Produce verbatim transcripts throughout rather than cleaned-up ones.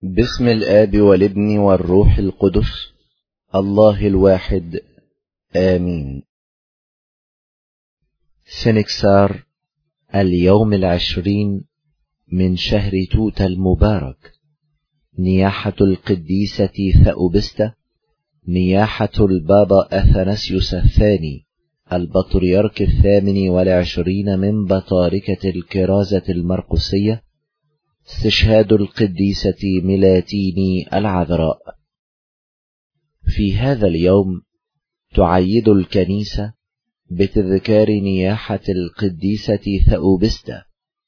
باسم الآب والابن والروح القدس الله الواحد آمين. سنكسار اليوم العشرين من شهر توت المبارك. نياحة القديسة ثأوبستا، نياحة البابا أثناسيوس الثاني البطريرك الثامن والعشرين من بطاركة الكرازة المرقسية، استشهاد القديسة ميلاتيني العذراء. في هذا اليوم تعيد الكنيسة بتذكار نياحة القديسة ثأوبستا،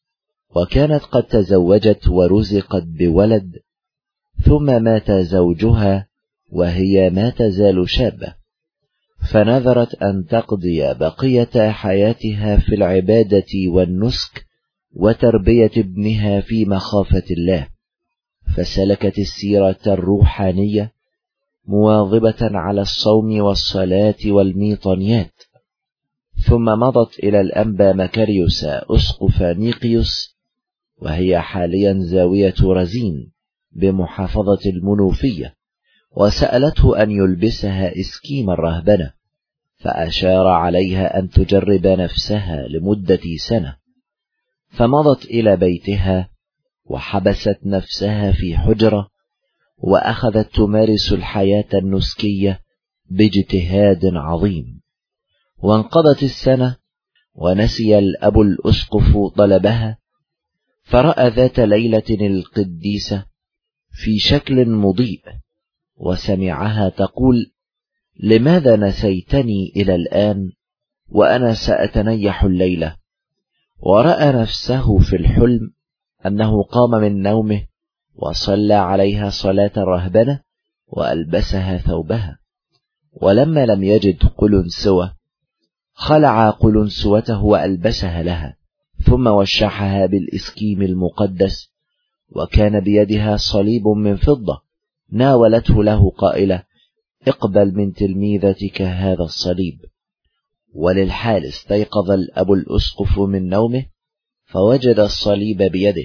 وكانت قد تزوجت ورزقت بولد، ثم مات زوجها وهي ما تزال شابة، فنذرت أن تقضي بقية حياتها في العبادة والنسك وتربية ابنها في مخافة الله، فسلكت السيرة الروحانية مواظبة على الصوم والصلاة والميطانيات، ثم مضت إلى الأنبا مكاريوس أسقف نيقيوس، وهي حاليا زاوية رزين بمحافظة المنوفية، وسألته أن يلبسها إسكيم الرهبنة، فأشار عليها أن تجرب نفسها لمدة سنة، فمضت إلى بيتها وحبست نفسها في حجرة، وأخذت تمارس الحياة النسكية باجتهاد عظيم. وانقضت السنة ونسي الأب الأسقف طلبها، فرأى ذات ليلة القديسة في شكل مضيء، وسمعها تقول: لماذا نسيتني إلى الآن وأنا سأتنيح الليلة؟ ورأى نفسه في الحلم أنه قام من نومه وصلى عليها صلاة الرهبنة وألبسها ثوبها، ولما لم يجد قلنسوة خلع قلنسوته وألبسها لها، ثم وشحها بالإسكيم المقدس، وكان بيدها صليب من فضة، ناولته له قائلة: اقبل من تلميذتك هذا الصليب. وللحال استيقظ الأب الأسقف من نومه فوجد الصليب بيده،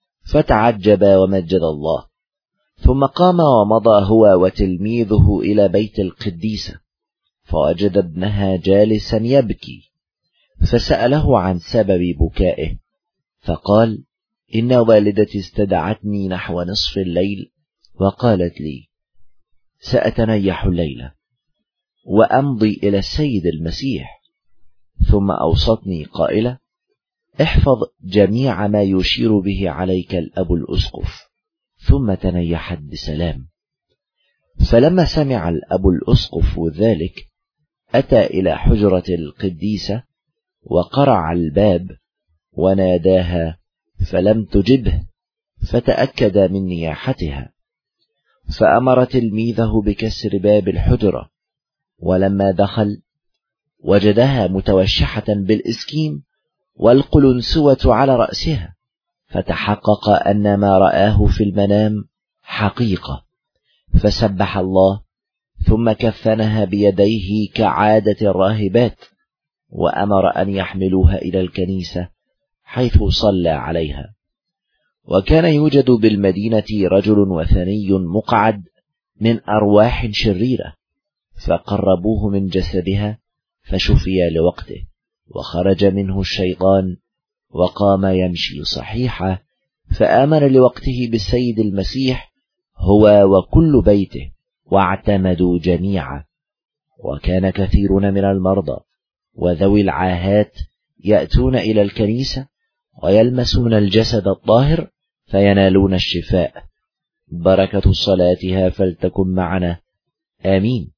فتعجب ومجد الله، ثم قام ومضى هو وتلميذه إلى بيت القديسة، فوجد ابنها جالسا يبكي، فسأله عن سبب بكائه، فقال: إن والدتي استدعتني نحو نصف الليل وقالت لي: سأتنيح الليلة وأمضي إلى السيد المسيح، ثم أوصتني قائلة: احفظ جميع ما يشير به عليك الأب الأسقف، ثم تنيحت بسلام. فلما سمع الأب الأسقف ذلك أتى إلى حجرة القديسة وقرع الباب وناداها، فلم تجبه، فتأكد من نياحتها، فأمر تلميذه بكسر باب الحجرة، ولما دخل وجدها متوشحة بالإسكيم والقلنسوة على رأسها، فتحقق أن ما رآه في المنام حقيقة، فسبح الله، ثم كفنها بيديه كعادة الراهبات، وأمر أن يحملوها إلى الكنيسة حيث صلى عليها. وكان يوجد بالمدينة رجل وثني مقعد من أرواح شريرة، فقربوه من جسدها فشفي لوقته، وخرج منه الشيطان وقام يمشي صحيحا، فآمن لوقته بالسيد المسيح هو وكل بيته، واعتمدوا جميعا. وكان كثيرون من المرضى وذوي العاهات يأتون إلى الكنيسة ويلمسون الجسد الطاهر فينالون الشفاء. بركة صلاتها فلتكن معنا، آمين.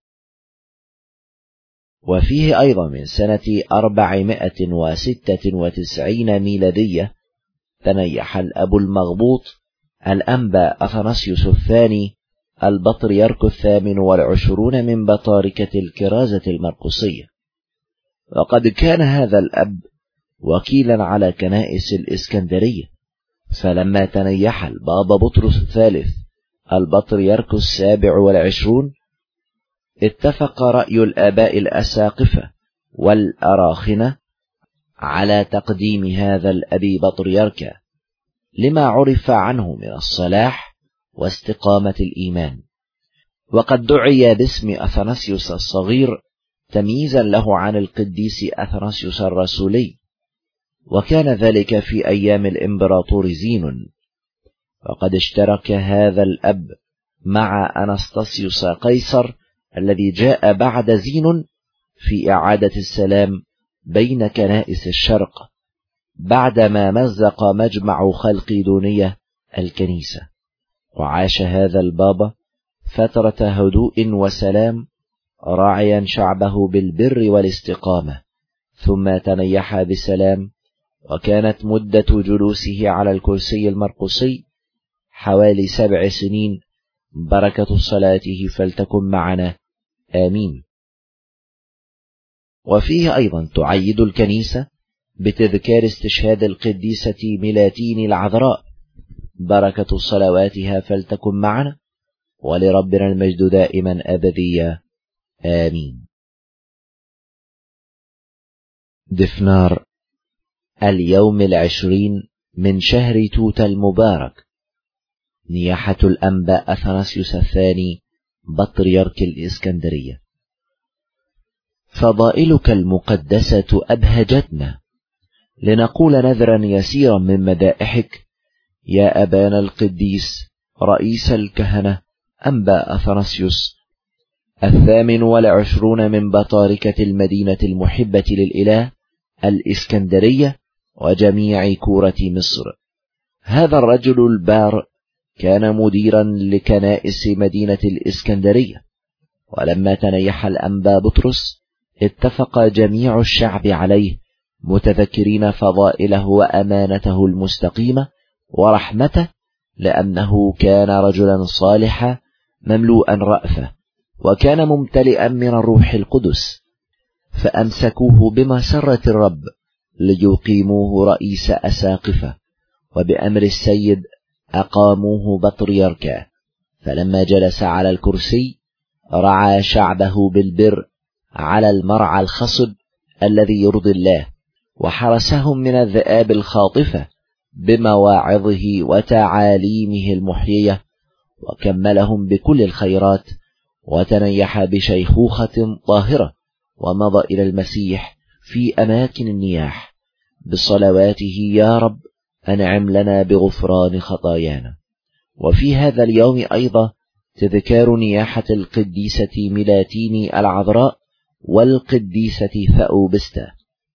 وفيه أيضا من سنة أربعمائة وستة وتسعين ميلادية تنيح الأب المغبوط الأنبا أثناسيوس الثاني البطريرك الثامن والعشرون من بطاركة الكرازة المرقسية، وقد كان هذا الأب وكيلا على كنائس الإسكندرية، فلما تنيح البابا بطرس الثالث البطريرك السابع والعشرون اتفق رأي الآباء الأساقفة والأراخنة على تقديم هذا الأبي بطريركا لما عرف عنه من الصلاح واستقامة الإيمان. وقد دعي باسم أثناسيوس الصغير تمييزا له عن القديس أثناسيوس الرسولي، وكان ذلك في أيام الإمبراطور زينون. وقد اشترك هذا الأب مع أنستاسيوس قيصر الذي جاء بعد زينون في إعادة السلام بين كنائس الشرق بعدما مزق مجمع خلقيدونية الكنيسة. وعاش هذا البابا فترة هدوء وسلام راعيا شعبه بالبر والاستقامة، ثم تنيح بسلام، وكانت مدة جلوسه على الكرسي المرقسي حوالي سبع سنين. بركة صلاته فلتكن معنا، آمين. وفيه أيضا تعيد الكنيسة بتذكار استشهاد القديسة ميلاتين العذراء، بركة صلواتها فلتكن معنا، ولربنا المجد دائما أبديا، آمين. دفنار اليوم العشرين من شهر توت المبارك، نياحة الأنبا أثناسيوس الثاني بطريرك الإسكندرية. فضائلك المقدسة أبهجتنا لنقول نذرا يسيرا من مدائحك يا أبانا القديس رئيس الكهنة أنبا أثناسيوس الثامن والعشرون من بطاركة المدينة المحبة للإله الإسكندرية وجميع كورة مصر. هذا الرجل البار كان مديرا لكنائس مدينة الإسكندرية، ولما تنيح الأنبا بطرس اتفق جميع الشعب عليه متذكرين فضائله وأمانته المستقيمة ورحمته، لأنه كان رجلا صالحا مملوءا رأفة، وكان ممتلئا من الروح القدس، فأمسكوه بمسرة الرب ليقيموه رئيس أساقفة، وبأمر السيد أقاموه بطريركا. فلما جلس على الكرسي رعى شعبه بالبر على المرعى الخصب الذي يرضي الله، وحرسهم من الذئاب الخاطفة بمواعظه وتعاليمه المحيية، وكملهم بكل الخيرات، وتنيح بشيخوخة طاهرة، ومضى إلى المسيح في أماكن النياح بصلواته يا رب أنعم لنا بغفران خطايانا. وفي هذا اليوم أيضا تذكار نياحة القديسة ميلاتين العذراء والقديسة ثأوبستا.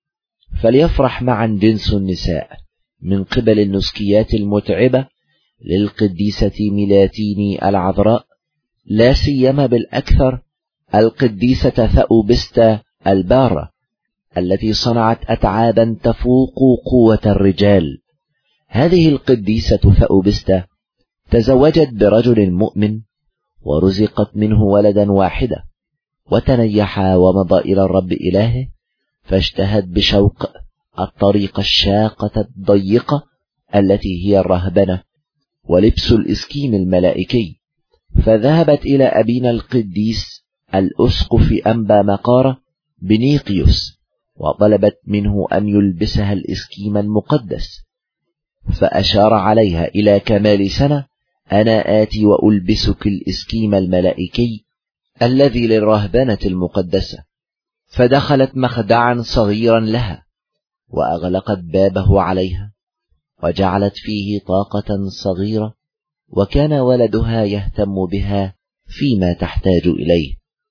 فليفرح معا جنس النساء من قبل النسكيات المتعبة للقديسة ميلاتين العذراء، لا سيما بالأكثر القديسة ثأوبستا البارة التي صنعت أتعابا تفوق قوة الرجال. هذه القديسة ثأوبستا تزوجت برجل مؤمن ورزقت منه ولدا واحدا، وتنيح ومضى إلى الرب إلهه، فاجتهد بشوق الطريق الشاقة الضيقة التي هي الرهبنة ولبس الإسكيم الملائكي، فذهبت إلى أبينا القديس الأسقف أنبا مقارة بنيقيوس، وطلبت منه أن يلبسها الإسكيم المقدس، فأشار عليها إلى كمال سنة: أنا آتي وألبسك الإسكيم الملائكي الذي للرهبنة المقدسة. فدخلت مخدعا صغيرا لها، وأغلقت بابه عليها، وجعلت فيه طاقة صغيرة، وكان ولدها يهتم بها فيما تحتاج إليه.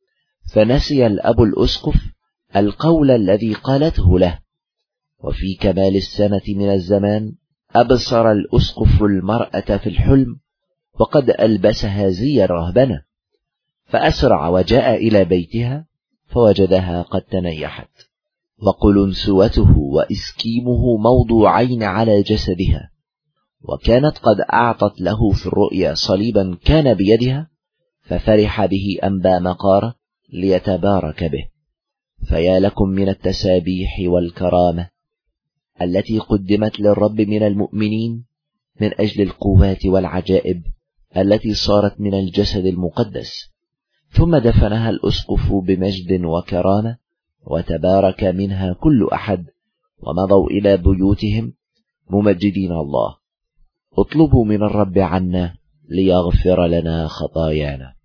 فنسي الأب الأسقف القول الذي قالته له، وفي كمال السنة من الزمان أبصر الأسقف المرأة في الحلم وقد ألبسها زي الرهبنة، فأسرع وجاء إلى بيتها فوجدها قد تنيحت، وقلنسوته وإسكيمه موضوعين على جسدها، وكانت قد أعطت له في الرؤيا صليبا كان بيدها، ففرح به أنبا مقارة ليتبارك به. فيا لكم من التسابيح والكرامة التي قدمت للرب من المؤمنين من أجل القوات والعجائب التي صارت من الجسد المقدس. ثم دفنها الأسقف بمجد وكرامة، وتبارك منها كل أحد، ومضوا إلى بيوتهم ممجدين الله. اطلبوا من الرب عنا ليغفر لنا خطايانا.